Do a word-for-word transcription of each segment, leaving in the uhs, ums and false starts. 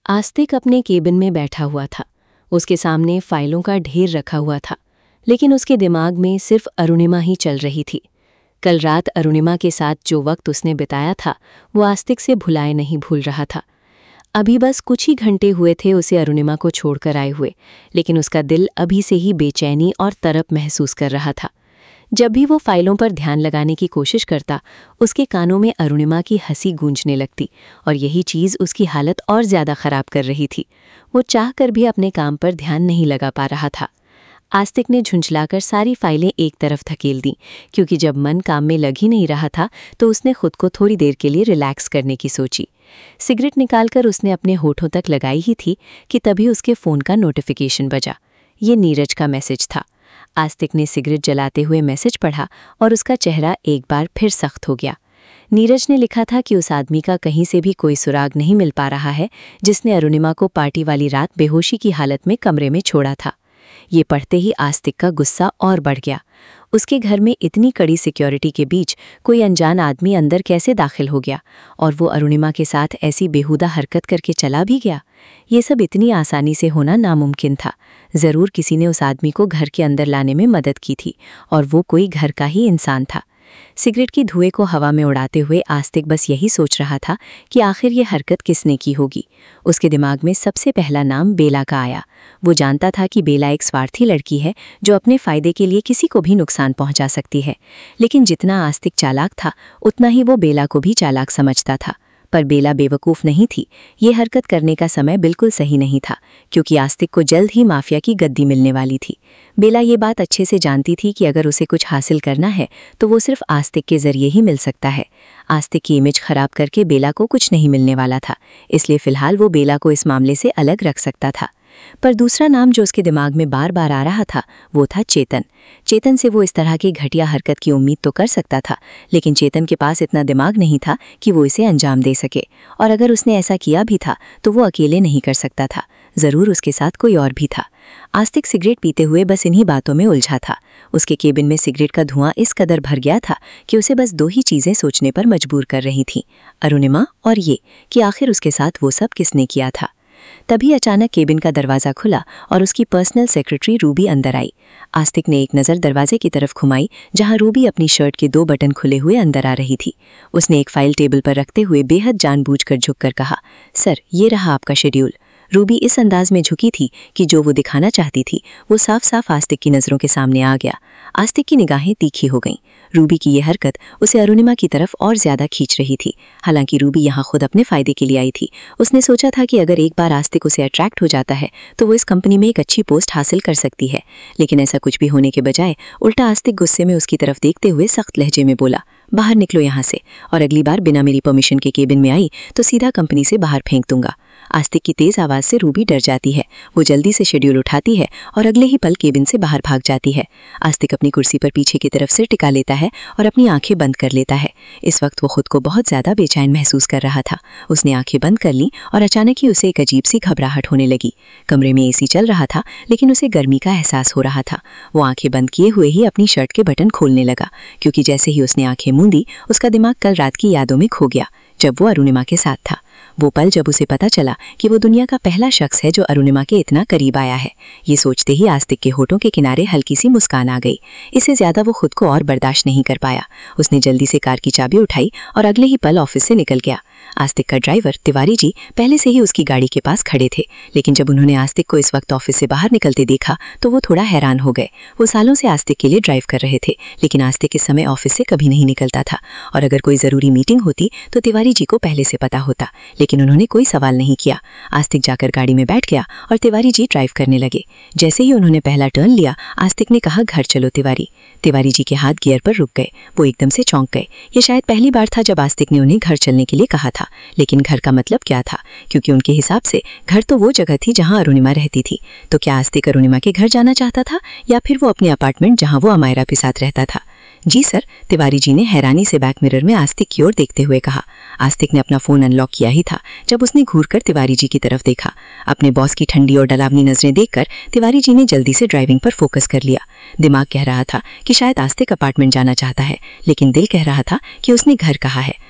आस्तिक अपने केबिन में बैठा हुआ था। उसके सामने फाइलों का ढेर रखा हुआ था, लेकिन उसके दिमाग में सिर्फ अरुणिमा ही चल रही थी। कल रात अरुणिमा के साथ जो वक्त उसने बिताया था वो आस्तिक से भुलाए नहीं भूल रहा था। अभी बस कुछ ही घंटे हुए थे उसे अरुणिमा को छोड़कर आए हुए, लेकिन उसका दिल अभी से ही बेचैनी और तरप महसूस कर रहा था। जब भी वो फाइलों पर ध्यान लगाने की कोशिश करता, उसके कानों में अरुणिमा की हंसी गूंजने लगती और यही चीज़ उसकी हालत और ज़्यादा खराब कर रही थी। वो चाहकर भी अपने काम पर ध्यान नहीं लगा पा रहा था। आस्तिक ने झुंझलाकर सारी फाइलें एक तरफ धकेल दी, क्योंकि जब मन काम में लग ही नहीं रहा था तो उसने खुद को थोड़ी देर के लिए रिलैक्स करने की सोची। सिगरेट निकालकर उसने अपने होठों तक लगाई ही थी कि तभी उसके फ़ोन का नोटिफिकेशन बजा। ये नीरज का मैसेज था। आस्तिक ने सिगरेट जलाते हुए मैसेज पढ़ा और उसका चेहरा एक बार फिर सख्त हो गया। नीरज ने लिखा था कि उस आदमी का कहीं से भी कोई सुराग नहीं मिल पा रहा है जिसने अरुणिमा को पार्टी वाली रात बेहोशी की हालत में कमरे में छोड़ा था। ये पढ़ते ही आस्तिक का गुस्सा और बढ़ गया। उसके घर में इतनी कड़ी सिक्योरिटी के बीच कोई अनजान आदमी अंदर कैसे दाखिल हो गया और वो अरुणिमा के साथ ऐसी बेहुदा हरकत करके चला भी गया। ये सब इतनी आसानी से होना नामुमकिन था। ज़रूर किसी ने उस आदमी को घर के अंदर लाने में मदद की थी और वो कोई घर का ही इंसान था। सिगरेट की धुएं को हवा में उड़ाते हुए आस्तिक बस यही सोच रहा था कि आखिर ये हरकत किसने की होगी। उसके दिमाग में सबसे पहला नाम बेला का आया। वो जानता था कि बेला एक स्वार्थी लड़की है जो अपने फ़ायदे के लिए किसी को भी नुकसान पहुंचा सकती है, लेकिन जितना आस्तिक चालाक था उतना ही वो बेला को भी चालाक समझता था। पर बेला बेवकूफ़ नहीं थी। ये हरकत करने का समय बिल्कुल सही नहीं था, क्योंकि आस्तिक को जल्द ही माफिया की गद्दी मिलने वाली थी। बेला ये बात अच्छे से जानती थी कि अगर उसे कुछ हासिल करना है तो वो सिर्फ आस्तिक के जरिए ही मिल सकता है। आस्तिक की इमेज खराब करके बेला को कुछ नहीं मिलने वाला था, इसलिए फिलहाल वो बेला को इस मामले से अलग रख सकता था। पर दूसरा नाम जो उसके दिमाग में बार बार आ रहा था वो था चेतन। चेतन से वो इस तरह की घटिया हरकत की उम्मीद तो कर सकता था, लेकिन चेतन के पास इतना दिमाग नहीं था कि वो इसे अंजाम दे सके, और अगर उसने ऐसा किया भी था तो वो अकेले नहीं कर सकता था। ज़रूर उसके साथ कोई और भी था। आस्तिक सिगरेट पीते हुए बस इन्हीं बातों में उलझा था। उसके केबिन में सिगरेट का धुआं इस कदर भर गया था कि उसे बस दो ही चीज़ें सोचने पर मजबूर कर रही थीं, अरुणिमा और ये कि आखिर उसके साथ वो सब किसने किया था। तभी अचानक केबिन का दरवाज़ा खुला और उसकी पर्सनल सेक्रेटरी रूबी अंदर आई। आस्तिक ने एक नज़र दरवाजे की तरफ घुमाई, जहां रूबी अपनी शर्ट के दो बटन खुले हुए अंदर आ रही थी। उसने एक फाइल टेबल पर रखते हुए बेहद जानबूझकर झुककर कहा, सर, ये रहा आपका शेड्यूल। रूबी इस अंदाज में झुकी थी कि जो वो दिखाना चाहती थी वो साफ साफ आस्तिक की नज़रों के सामने आ गया। आस्तिक की निगाहें तीखी हो गईं। रूबी की यह हरकत उसे अरुणिमा की तरफ और ज़्यादा खींच रही थी। हालांकि रूबी यहाँ खुद अपने फ़ायदे के लिए आई थी। उसने सोचा था कि अगर एक बार आस्तिक उसे अट्रैक्ट हो जाता है तो वो इस कंपनी में एक अच्छी पोस्ट हासिल कर सकती है, लेकिन ऐसा कुछ भी होने के बजाय उल्टा आस्तिक गुस्से में उसकी तरफ देखते हुए सख्त लहजे में बोला, बाहर निकलो यहाँ से, और अगली बार बिना मेरी परमिशन के केबिन में आई तो सीधा कंपनी से बाहर फेंक दूंगा। आस्तिक की तेज आवाज़ से रूबी डर जाती है। वो जल्दी से शेड्यूल उठाती है और अगले ही पल केबिन से बाहर भाग जाती है। आस्तिक अपनी कुर्सी पर पीछे की तरफ सिर टिका लेता है और अपनी आंखें बंद कर लेता है। इस वक्त वो खुद को बहुत ज़्यादा बेचैन महसूस कर रहा था। उसने आंखें बंद कर लीं और अचानक ही उसे एक अजीब सी घबराहट होने लगी। कमरे में एसी चल रहा था, लेकिन उसे गर्मी का एहसास हो रहा था। वो आंखें बंद किए हुए ही अपनी शर्ट के बटन खोलने लगा, क्योंकि जैसे ही उसने आंखें मूंदी उसका दिमाग कल रात की यादों में खो गया, जब वो अरुणिमा के साथ था। वो पल जब उसे पता चला कि वो दुनिया का पहला शख्स है जो अरुणिमा के इतना करीब आया है। ये सोचते ही आस्तिक के होठों के किनारे हल्की सी मुस्कान आ गई। इससे ज्यादा वो खुद को और बर्दाश्त नहीं कर पाया। उसने जल्दी से कार की चाबी उठाई और अगले ही पल ऑफिस से निकल गया। आस्तिक का ड्राइवर तिवारी जी पहले से ही उसकी गाड़ी के पास खड़े थे, लेकिन जब उन्होंने आस्तिक को इस वक्त ऑफिस से बाहर निकलते देखा तो वो थोड़ा हैरान हो गए। वो सालों से आस्तिक के लिए ड्राइव कर रहे थे, लेकिन आस्तिक इस समय ऑफिस से कभी नहीं निकलता था, और अगर कोई ज़रूरी मीटिंग होती तो तिवारी जी को पहले से पता होता, लेकिन उन्होंने कोई सवाल नहीं किया। आस्तिक जाकर गाड़ी में बैठ गया और तिवारी जी ड्राइव करने लगे। जैसे ही उन्होंने पहला टर्न लिया, आस्तिक ने कहा, घर चलो तिवारी। तिवारी जी के हाथ गियर पर रुक गए। वो एकदम से चौंक गए। ये शायद पहली बार था जब आस्तिक ने उन्हें घर चलने के लिए कहा था, लेकिन घर का मतलब क्या था, क्योंकि उनके हिसाब से घर तो वो जगह थी जहां अरुणिमा रहती थी। तो क्या आस्तिक अरुणिमा के घर जाना चाहता था, या फिर वो अपने अपार्टमेंट जहां वो अमायरा के साथ रहता था? जी सर, तिवारी जी ने हैरानी से बैक मिरर में आस्तिक की ओर देखते हुए कहा। आस्तिक ने अपना फोन अनलॉक किया ही था जब उसने घूरकर तिवारी जी की तरफ देखा। अपने बॉस की ठंडी और डरावनी नजरें देखकर तिवारी जी ने जल्दी से ड्राइविंग पर फोकस कर लिया। दिमाग कह रहा था कि शायद आस्तिक अपार्टमेंट जाना चाहता है, लेकिन दिल कह रहा था कि उसने घर कहा है,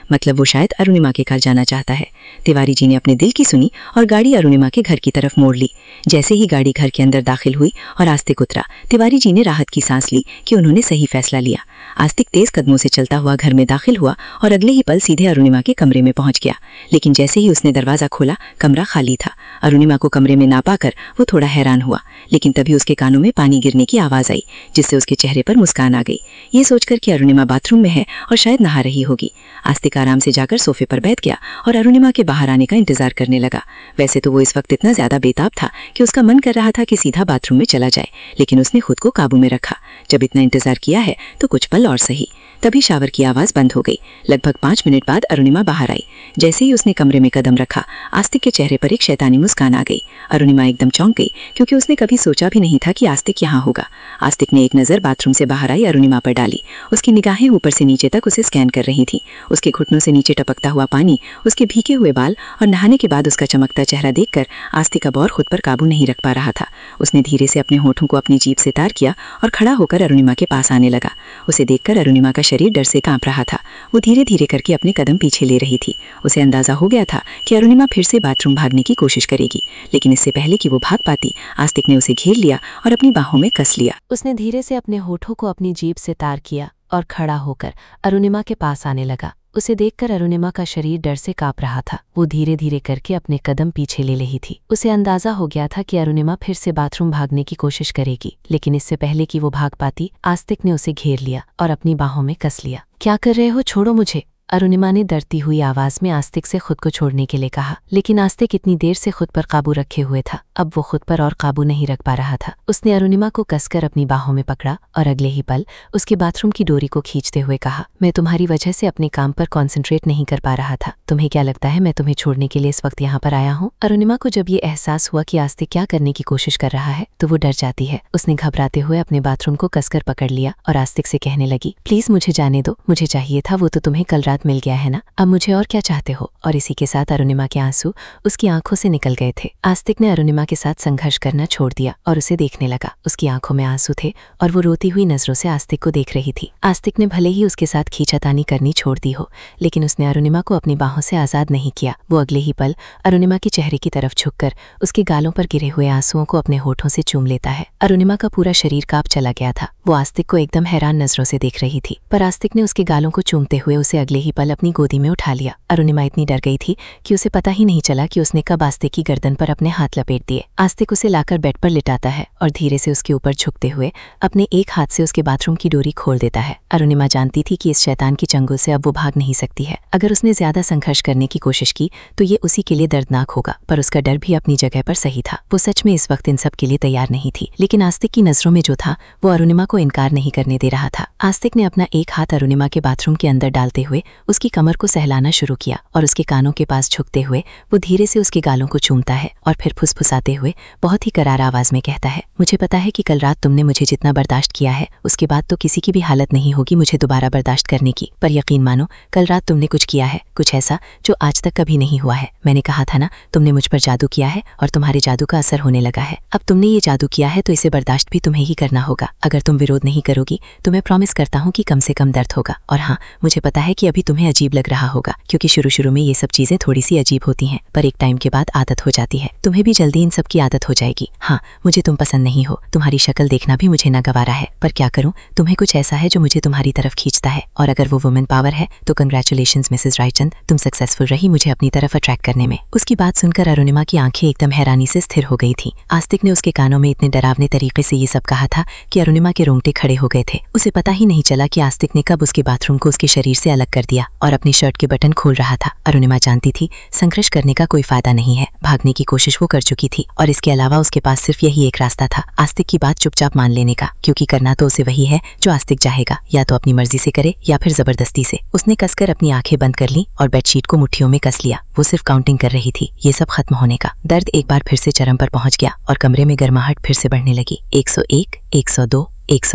मतलब वो शायद अरुणिमा के घर जाना चाहता है। तिवारी जी ने अपने दिल की सुनी और गाड़ी अरुणिमा के घर की तरफ मोड़ ली। जैसे ही गाड़ी घर के अंदर दाखिल हुई और आस्तिक उतरा, तिवारी जी ने राहत की सांस ली कि उन्होंने सही फैसला लिया। आस्तिक तेज कदमों से चलता हुआ घर में दाखिल हुआ और अगले ही पल सीधे अरुणिमा के कमरे में पहुंच गया। लेकिन जैसे ही उसने दरवाजा खोला, कमरा खाली था। अरुणिमा को कमरे में ना पाकर वो थोड़ा हैरान हुआ, लेकिन तभी उसके कानों में पानी गिरने की आवाज आई, जिससे उसके चेहरे पर मुस्कान आ गई। ये सोचकर कि अरुणिमा बाथरूम में है और शायद नहा रही होगी, आस्तिक आराम से जाकर सोफे पर बैठ गया और अरुणिमा के बाहर आने का इंतजार करने लगा। वैसे तो वो इस वक्त इतना ज्यादा बेताब था कि उसका मन कर रहा था कि सीधा बाथरूम में चला जाए, लेकिन उसने खुद को काबू में रखा। जब इतना इंतजार किया है तो कुछ पल और सही। तभी शावर की आवाज बंद हो गई। लगभग पांच मिनट बाद अरुणिमा बाहर आई। जैसे ही उसने कमरे में कदम रखा, आस्तिक के चेहरे पर एक शैतानी मुस्कान आ गई। अरुणिमा एकदम चौंक गई, क्योंकि उसने कभी सोचा भी नहीं था कि आस्तिक यहाँ होगा। आस्तिक ने एक नजर बाथरूम से बाहर आई अरुणिमा पर डाली। उसकी निगाहें ऊपर से नीचे तक उसे स्कैन कर रही थी। उसके घुटनों से नीचे टपकता हुआ पानी, उसके भीगे हुए बाल और नहाने के बाद उसका चमकता चेहरा देखकर आस्तिक अब और खुद पर काबू नहीं रख पा रहा था। उसने धीरे से अपने होठों को अपनी जीभ से तार किया और खड़ा होकर अरुणिमा के पास आने लगा। उसे देखकर अरुणिमा का शरीर डर से कांप रहा था। वो धीरे धीरे करके अपने कदम पीछे ले रही थी। उसे अंदाजा हो गया था कि अरुणिमा फिर से बाथरूम भागने की कोशिश करेगी, लेकिन इससे पहले कि वो भाग पाती, आस्तिक ने उसे घेर लिया और अपनी बाहों में कस लिया। उसने धीरे से अपने होठों को अपनी जीभ से तार किया और खड़ा होकर अरुणिमा के पास आने लगा। उसे देखकर अरुणिमा का शरीर डर से कांप रहा था। वो धीरे धीरे करके अपने कदम पीछे ले रही थी। उसे अंदाजा हो गया था कि अरुणिमा फिर से बाथरूम भागने की कोशिश करेगी, लेकिन इससे पहले कि वो भाग पाती, आस्तिक ने उसे घेर लिया और अपनी बाहों में कस लिया। क्या कर रहे हो, छोड़ो मुझे, अरुणिमा ने डरती हुई आवाज में आस्तिक से खुद को छोड़ने के लिए कहा। लेकिन आस्तिक इतनी देर से खुद पर काबू रखे हुए था, अब वो खुद पर और काबू नहीं रख पा रहा था। उसने अरुणिमा को कसकर अपनी बाहों में पकड़ा और अगले ही पल उसके बाथरूम की डोरी को खींचते हुए कहा, मैं तुम्हारी वजह से अपने काम पर कॉन्सेंट्रेट नहीं कर पा रहा था। तुम्हें क्या लगता है मैं तुम्हें छोड़ने के लिए इस वक्त यहाँ पर आया हूँ? अरुणिमा को जब ये एहसास हुआ कि आस्तिक क्या करने की कोशिश कर रहा है तो वो डर जाती है। उसने घबराते हुए अपने बाथरूम को कसकर पकड़ लिया और आस्तिक से कहने लगी, प्लीज मुझे जाने दो, मुझे चाहिए था, वो तो तुम्हें कल रात मिल गया है ना, अब मुझे और क्या चाहते हो? और इसी के साथ अरुणिमा के आंसू उसकी आंखों से निकल गए थे। आस्तिक ने अरुणिमा के साथ संघर्ष करना छोड़ दिया और उसे देखने लगा। उसकी आंखों में आंसू थे और वो रोती हुई नजरों से आस्तिक को देख रही थी। आस्तिक ने भले ही उसके साथ खींचातानी करनी छोड़ दी हो, लेकिन उसने अरुणिमा को अपनी बाहों से आजाद नहीं किया। वो अगले ही पल अरुणिमा के चेहरे की तरफ झुककर उसके गालों पर गिरे हुए आंसुओं को अपने होठों से चूम लेता है। अरुणिमा का पूरा शरीर कांप चला गया था। वो आस्तिक को एकदम हैरान नजरों से देख रही थी, पर आस्तिक ने उसके गालों को चूमते हुए उसे अगले ही पल अपनी गोदी में उठा लिया। अरुणिमा इतनी डर गई थी कि उसे पता ही नहीं चला कि उसने कब आस्तिक की गर्दन पर अपने हाथ लपेट दिए। आस्तिक उसे लाकर बेड पर लिटाता है और धीरे से उसके ऊपर झुकते हुए अपने एक हाथ से उसके बाथरूम की डोरी खोल देता है। अरुणिमा जानती थी कि इस शैतान की चंगुल से अब वो भाग नहीं सकती है। अगर उसने ज्यादा संघर्ष करने की कोशिश की तो ये उसी के लिए दर्दनाक होगा, पर उसका डर भी अपनी जगह पर सही था। वो सच में इस वक्त इन सब के लिए तैयार नहीं थी, लेकिन आस्तिक की नजरों में जो था वो अरुणिमा को इनकार नहीं करने दे रहा था। आस्तिक ने अपना एक हाथ अरुणिमा के बाथरूम के अंदर डालते हुए उसकी कमर को सहलाना शुरू किया और उसके कानों के पास झुकते हुए वो धीरे से उसके गालों को चूमता है और फिर फुसफुसाते हुए बहुत ही करार आवाज में कहता है, मुझे पता है कि कल रात तुमने मुझे जितना बर्दाश्त किया है उसके बाद तो किसी की भी हालत नहीं होगी मुझे दोबारा बर्दाश्त करने की, पर यकीन मानो कल रात तुमने कुछ किया है, कुछ ऐसा जो आज तक कभी नहीं हुआ है। मैंने कहा था ना, तुमने मुझ पर जादू किया है और तुम्हारे जादू का असर होने लगा है। अब तुमने ये जादू किया है तो इसे बर्दाश्त भी तुम्हें ही करना होगा। अगर तुम विरोध नहीं करोगी तो मैं प्रॉमिस करता हूँ कि कम से कम दर्द होगा। और हाँ, मुझे पता है कि अभी तुम्हें अजीब लग रहा होगा, क्योंकि शुरू शुरू में ये सब चीजें थोड़ी सी अजीब होती हैं, पर एक टाइम के बाद आदत हो जाती है। तुम्हें भी जल्दी इन सब की आदत हो जाएगी। हाँ, मुझे तुम पसंद नहीं हो, तुम्हारी शक्ल देखना भी मुझे नागवारा है, पर क्या करूं, तुम्हें कुछ ऐसा है जो मुझे तुम्हारी तरफ खींचता है। और अगर वो वुमेन पावर है तो कंग्रेचुलेशंस मिसेस रायचंद, तुम सक्सेसफुल रही मुझे अपनी तरफ अट्रैक्ट करने में। उसकी बात सुनकर अरुणिमा की आंखें एकदम हैरानी से स्थिर हो गई थी। आस्तिक ने उसके कानों में इतने डरावने तरीके से ये सब कहा था कि अरुणिमा के रोंगटे खड़े हो गए थे। उसे पता ही नहीं चला कि आस्तिक ने कब उसके बाथरूम को उसके शरीर से अलग कर दिया और अपनी शर्ट के बटन खोल रहा था। अरुणिमा जानती थी संघर्ष करने का कोई फायदा नहीं है, भागने की कोशिश वो कर चुकी थी और इसके अलावा उसके पास सिर्फ यही एक रास्ता था, आस्तिक की बात चुपचाप मान लेने का, क्योंकि करना तो उसे वही है जो आस्तिक चाहेगा, या तो अपनी मर्जी से करे या फिर जबरदस्ती से। उसने कसकर अपनी आंखें बंद कर ली और बेडशीट को मुट्ठियों में कस लिया। वो सिर्फ काउंटिंग कर रही थी ये सब खत्म होने का। दर्द एक बार फिर से चरम पर पहुंच गया और कमरे में गर्माहट फिर से बढ़ने लगी। एक सौ एक, एक सौ दो, एक सौ तीन।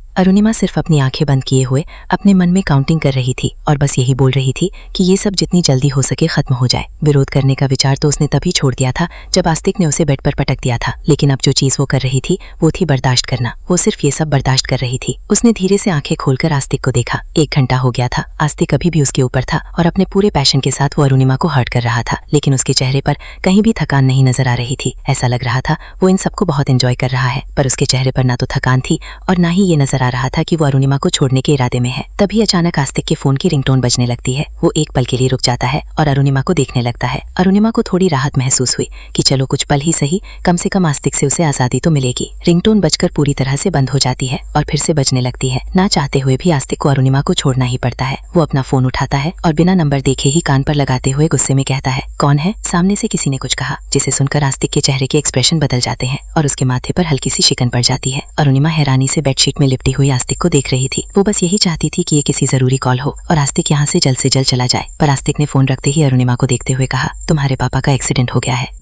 अरुणिमा सिर्फ अपनी आंखें बंद किए हुए अपने मन में काउंटिंग कर रही थी और बस यही बोल रही थी कि ये सब जितनी जल्दी हो सके खत्म हो जाए। विरोध करने का विचार तो उसने तभी छोड़ दिया था जब आस्तिक ने उसे बेड पर पटक दिया था, लेकिन अब जो चीज वो कर रही थी वो थी बर्दाश्त करना। वो सिर्फ ये सब बर्दाश्त कर रही थी। उसने धीरे से आंखें खोलकर आस्तिक को देखा। एक घंटा हो गया था। आस्तिक अभी भी उसके ऊपर था और अपने पूरे पैशन के साथ वो अरुणिमा को हर्ट कर रहा था, लेकिन उसके चेहरे पर कहीं भी थकान नहीं नजर आ रही थी। ऐसा लग रहा था वो इन सबको बहुत एंजॉय कर रहा है, पर उसके चेहरे पर ना तो थकान थी और ना ही ये नजर आ रहा था कि वो अरुणिमा को छोड़ने के इरादे में है। तभी अचानक आस्तिक के फोन की रिंगटोन बजने लगती है। वो एक पल के लिए रुक जाता है और अरुणिमा को देखने लगता है। अरुणिमा को थोड़ी राहत महसूस हुई कि चलो कुछ पल ही सही, कम से कम आस्तिक से उसे आजादी तो मिलेगी। रिंगटोन बजकर पूरी तरह से बंद हो जाती है और फिर से बजने लगती है। ना चाहते हुए भी आस्तिक को अरुणिमा को छोड़ना ही पड़ता है। वो अपना फोन उठाता है और बिना नंबर देखे ही कान पर लगाते हुए गुस्से में कहता है, कौन है? सामने से किसी ने कुछ कहा, जिसे सुनकर आस्तिक के चेहरे के एक्सप्रेशन बदल जाते हैं और उसके माथे पर हल्की सी शिकन पड़ जाती है। अरुणिमा हैरानी से बेडशीट में लिपटी हुई आस्तिक को देख रही थी। वो बस यही चाहती थी कि ये किसी जरूरी कॉल हो और आस्तिक यहाँ से जल्द से जल्द चला जाए। पर आस्तिक ने फोन रखते ही अरुणिमा को देखते हुए कहा, तुम्हारे पापा का एक्सीडेंट हो गया है।